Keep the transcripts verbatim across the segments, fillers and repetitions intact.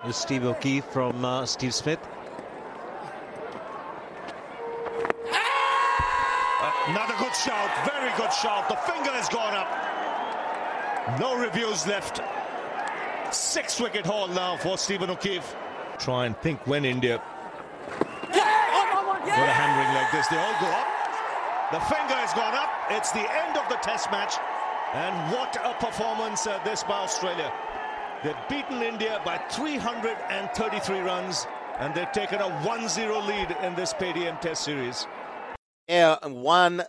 With Steve O'Keefe from uh, Steve Smith. Uh, another good shout, very good shout. The finger has gone up. No reviews left. Six wicket haul now for Stephen O'Keefe. Try and think when India got a hammering like this, they all go up. The finger has gone up. It's the end of the test match. And what a performance uh, this by Australia. They've beaten India by three hundred thirty-three runs, and they've taken a one zero lead in this P D M Test Series. Yeah, one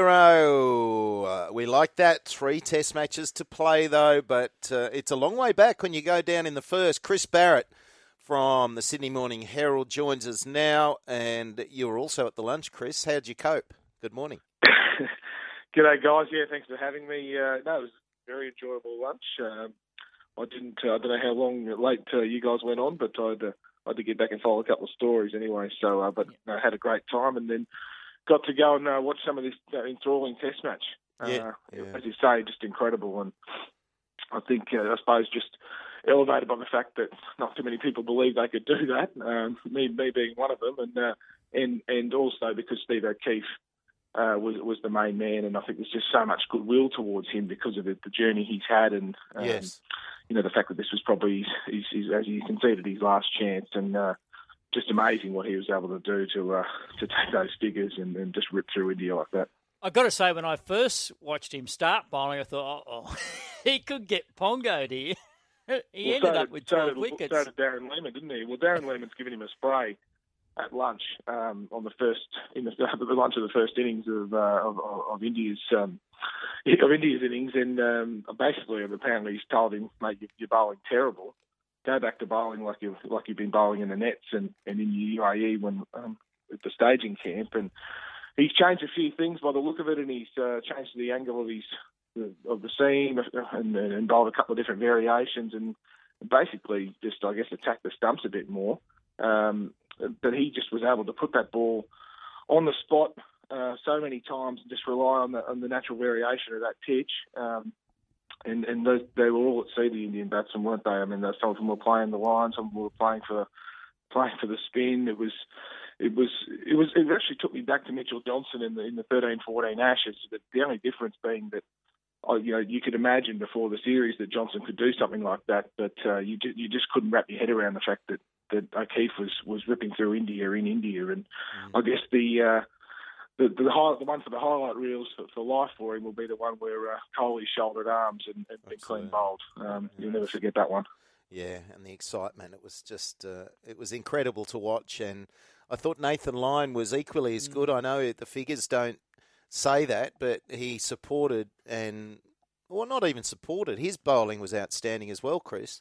zero. Uh, we like that. Three test matches to play, though, but uh, it's a long way back when you go down in the first. Chris Barrett from the Sydney Morning Herald joins us now, and you were also at the lunch, Chris. How'd you cope? Good morning. G'day, guys. Yeah, thanks for having me. Uh, no, it was a very enjoyable lunch. Um, I didn't. Uh, I don't know how long late uh, you guys went on, but I'd, uh, I had to get back and follow a couple of stories anyway. So, uh, but I uh, had a great time, and then got to go and uh, watch some of this uh, enthralling Test match. Yeah, uh, yeah. As you say, just incredible, and I think uh, I suppose just elevated by the fact that not too many people believe they could do that. Um, me, me being one of them, and uh, and and also because Steve O'Keefe Uh, was was the main man, and I think there's just so much goodwill towards him because of the, the journey he's had, and um, yes. you know the fact that this was probably, his, his, as you conceded, his last chance, and uh, just amazing what he was able to do to uh, to take those figures and, and just rip through India like that. I've got to say, when I first watched him start bowling, I thought, oh, oh he could get pongoed here. he well, ended so up did, with so twelve did, wickets. So did Darren Lehmann, didn't he? Well, Darren Lehmann's given him a spray at lunch um, on the first in the, the lunch of the first innings of uh, of, of India's um, of India's innings, and um, basically apparently he's told him, mate, you're bowling terrible. Go back to bowling like you've like you've been bowling in the nets and, and in your U A E when um, at the staging camp. And he's changed a few things by the look of it, and he's uh, changed the angle of his of the seam and, and bowled a couple of different variations, and basically just I guess attacked the stumps a bit more. Um, But he just was able to put that ball on the spot uh, so many times and just rely on the, on the natural variation of that pitch. Um, and and those, they were all at sea, the Indian batsmen, weren't they? I mean, some of them were playing the line, some of them were playing for playing for the spin. It was it was it was it actually took me back to Mitchell Johnson in the in the thirteen fourteen Ashes. The only difference being that oh, you know you could imagine before the series that Johnson could do something like that, but uh, you you just couldn't wrap your head around the fact that. that O'Keefe was, was ripping through India in India, and mm. I guess the uh, the the, high, the one for the highlight reels for, for life for him will be the one where uh, Kohli shouldered arms and, and been clean bowled. Um, yeah. You'll never forget that one. Yeah, and the excitement, it was just uh, it was incredible to watch, and I thought Nathan Lyon was equally as good. I know the figures don't say that, but he supported and well, not even supported. His bowling was outstanding as well, Chris.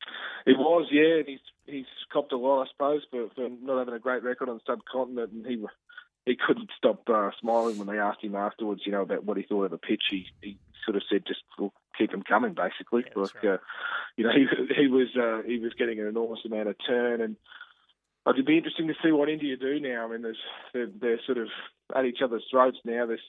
It was, yeah. He's he's copped a lot, I suppose, for, for not having a great record on the subcontinent, and he he couldn't stop uh, smiling when they asked him afterwards, you know, about what he thought of the pitch. He, he sort of said, "Just we'll keep him coming," basically. Yeah, like, right. uh, you know, he he was uh, he was getting an enormous amount of turn, and it'd be interesting to see what India do now. I mean, there's they're, they're sort of at each other's throats now. This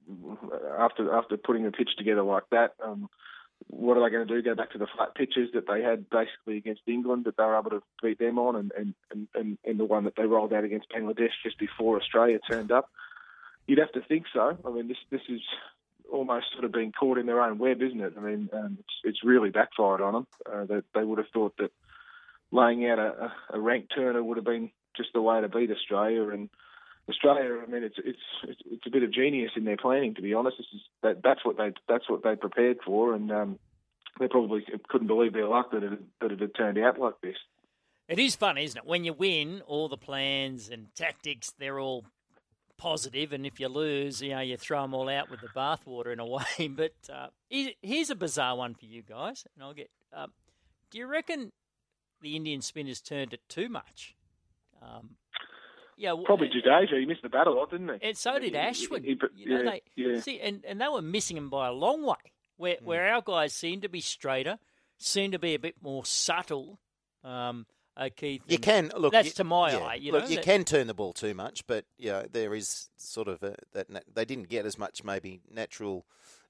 after after putting a pitch together like that. Um, What are they going to do? Go back to the flat pitches that they had basically against England that they were able to beat them on, and, and, and, and the one that they rolled out against Bangladesh just before Australia turned up? You'd have to think so. I mean, this this is almost sort of being caught in their own web, isn't it? I mean, um, it's, it's really backfired on them. Uh, they, they would have thought that laying out a, a ranked turner would have been just the way to beat Australia, and Australia, I mean, it's it's it's it's a bit of genius in their planning, to be honest. This is that that's what they that's what they prepared for, and um, they probably couldn't believe their luck that it that it had turned out like this. It is fun, isn't it? When you win, all the plans and tactics, they're all positive, and if you lose, you know, you throw them all out with the bathwater in a way. But uh, here's a bizarre one for you guys, and I'll get. Uh, do you reckon the Indian spinners turned it too much? Um, Yeah, well, probably Jadeja. He missed the bat a lot, didn't he? And so did Ashwin. He, he, you know, yeah, they, yeah. See, and, and they were missing him by a long way. Where mm. where our guys seem to be straighter, seem to be a bit more subtle. Um, O'Keefe. You can look. That's you, to my yeah, eye. You look, know, you that, can turn the ball too much, but you know, there is sort of a, that they didn't get as much maybe natural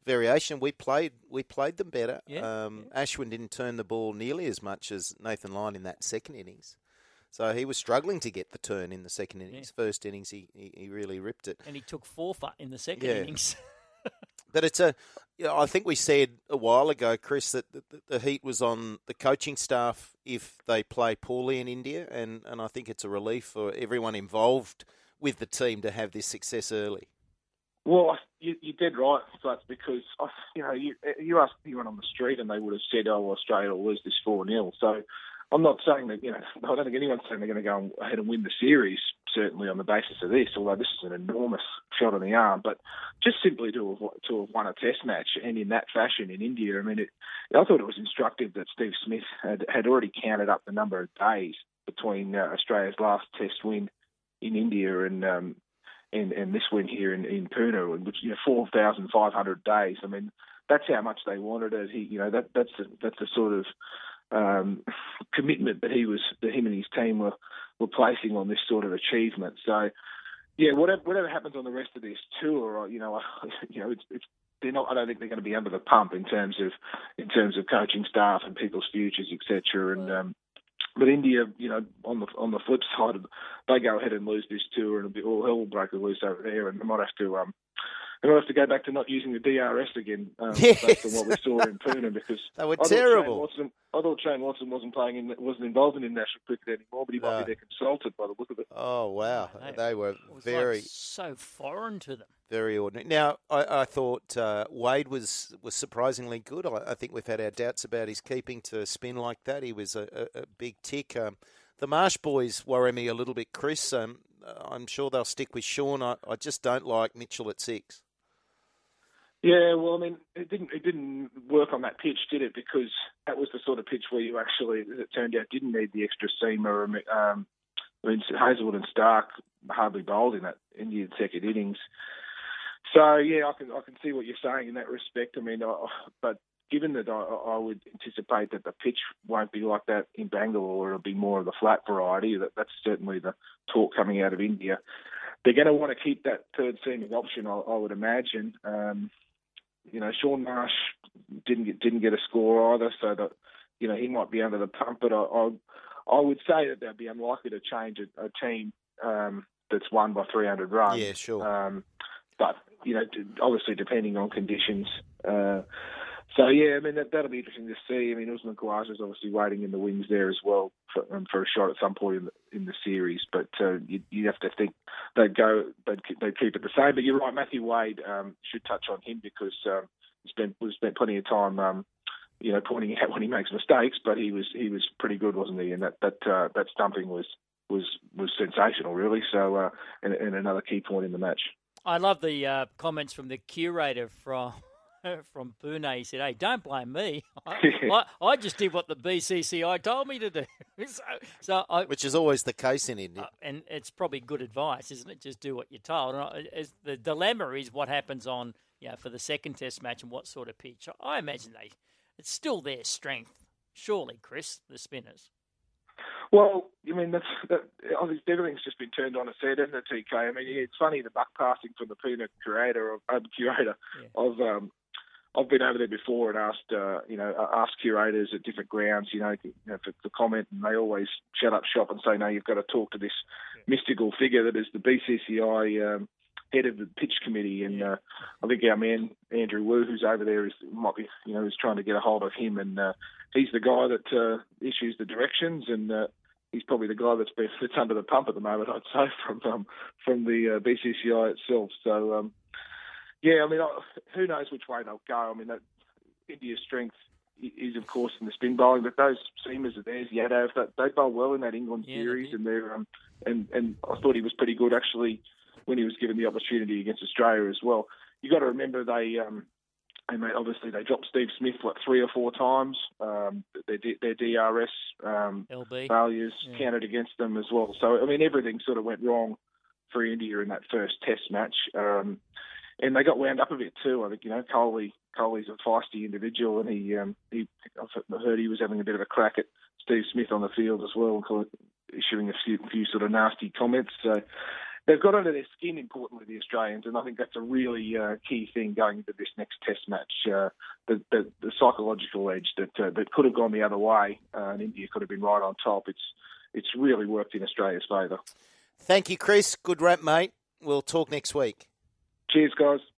variation. We played we played them better. Yeah, Um, yeah. Ashwin didn't turn the ball nearly as much as Nathan Lyon in that second innings. So he was struggling to get the turn in the second innings. Yeah. First innings, he, he, he really ripped it. And he took four for in the second Yeah. innings. But it's a, you know, I think we said a while ago, Chris, that the, the heat was on the coaching staff if they play poorly in India, and, and I think it's a relief for everyone involved with the team to have this success early. Well, you, you're dead right, Flats, because you know you you ask anyone on the street and they would have said, "Oh, well, Australia will lose this four nil." So I'm not saying that, you know, I don't think anyone's saying they're going to go ahead and win the series, certainly on the basis of this, although this is an enormous shot on the arm. But just simply to have, to have won a test match and in that fashion in India, I mean, it, I thought it was instructive that Steve Smith had, had already counted up the number of days between uh, Australia's last test win in India and um, and, and this win here in, in Pune, which, you know, four thousand five hundred days. I mean, that's how much they wanted it. He, you know, that that's the, that's the sort of um, commitment that he was, that him and his team were, were placing on this sort of achievement. So, yeah, whatever whatever happens on the rest of this tour, you know, you know, it's, it's they're not. I don't think they're going to be under the pump in terms of in terms of coaching staff and people's futures, et cetera. And um, but India, you know, on the on the flip side, they go ahead and lose this tour, and it'll be all hell will break loose over there, and they might have to. Um, They might have to go back to not using the D R S again, um, Yes. based on what we saw in Pune, because They were I thought terrible. Shane Watson, I thought Shane Watson wasn't playing in, wasn't involved in international cricket anymore, but he might No. be their consultant by the look of it. Oh, wow. They- They were It was very, like so foreign to them. very ordinary. Now, I, I thought uh, Wade was, was surprisingly good. I, I think we've had our doubts about his keeping to spin like that. He was a, a, a big tick. Um, the Marsh boys worry me a little bit, Chris. Um, I'm sure they'll stick with Sean. I, I just don't like Mitchell at six. Yeah, well, I mean, it didn't it didn't work on that pitch, did it? Because that was the sort of pitch where you actually, as it turned out, didn't need the extra seamer. Um, I mean, Hazelwood and Stark hardly bowled in that Indian second innings. So yeah, I can I can see what you're saying in that respect. I mean, I, but given that I, I would anticipate that the pitch won't be like that in Bangalore, it'll be more of the flat variety. That that's certainly the talk coming out of India. They're going to want to keep that third seaming option, I, I would imagine. Um, You know, Sean Marsh didn't get didn't get a score either, so that, you know, he might be under the pump. But I I, I would say that they'd be unlikely to change a, a team um, that's won by three hundred runs. Yeah, sure. Um, but you know, obviously depending on conditions. Uh, so yeah, I mean that that'll be interesting to see. I mean, Usman Khawaja's obviously waiting in the wings there as well for, um, for a shot at some point in the, in the series. But uh, you you have to think they'd go they'd they'd keep it the same. But you're right, Matthew Wade um, should touch on him because um, he spent we spent plenty of time um, you know pointing out when he makes mistakes. But he was he was pretty good, wasn't he? And that that uh, that stumping was was was sensational, really. So uh, and, and another key point in the match. I love the uh, comments from the curator from from Pune. He said, "Hey, don't blame me. I, I, I just did what the B C C I told me to do." so, so I, Which is always the case in India. uh, and it's probably good advice, isn't it? Just do what you're told. And I, as the dilemma is what happens on, you know, for the second Test match and what sort of pitch. I imagine they, it's still their strength, surely, Chris, the spinners. Well, I mean, that's, that, obviously everything's just been turned on its head, isn't it, T K? I mean, it's funny the buck passing from the Pune curator, of, uh, curator Yeah. of. Um, I've been over there before and asked, uh, you know, asked curators at different grounds, you know, you know for, for comment, and they always shut up shop and say, no, you've got to talk to this yeah. mystical figure that is the B C C I um, head of the pitch committee, and uh, I think our man Andrew Wu, who's over there, is might be, you know, is trying to get a hold of him, and uh, he's the guy that uh, issues the directions, and uh, he's probably the guy that's been that's under the pump at the moment, I'd say, from um, from the uh, B C C I itself. So. Um, Yeah, I mean, who knows which way they'll go. I mean, that India's strength is, of course, in the spin bowling, but those seamers are theirs. Yadav, that they bowl well in that England Yeah, series, and they're um, and and I thought he was pretty good actually when he was given the opportunity against Australia as well. You got to remember they um, they made, obviously they dropped Steve Smith what three or four times. Um, their their D R S um, L B failures yeah. counted against them as well. So I mean, everything sort of went wrong for India in that first Test match. Um, And they got wound up a bit too. I think, you know, Coley, Coley's a feisty individual, and he, um, he, I've heard he was having a bit of a crack at Steve Smith on the field as well, issuing a few, few sort of nasty comments. So, they've got under their skin, importantly, the Australians, and I think that's a really uh, key thing going into this next Test match. Uh, the, the, the psychological edge that uh, that could have gone the other way, uh, and India could have been right on top. It's it's really worked in Australia's favour. Thank you, Chris. Good rap, mate. We'll talk next week. Cheers, guys.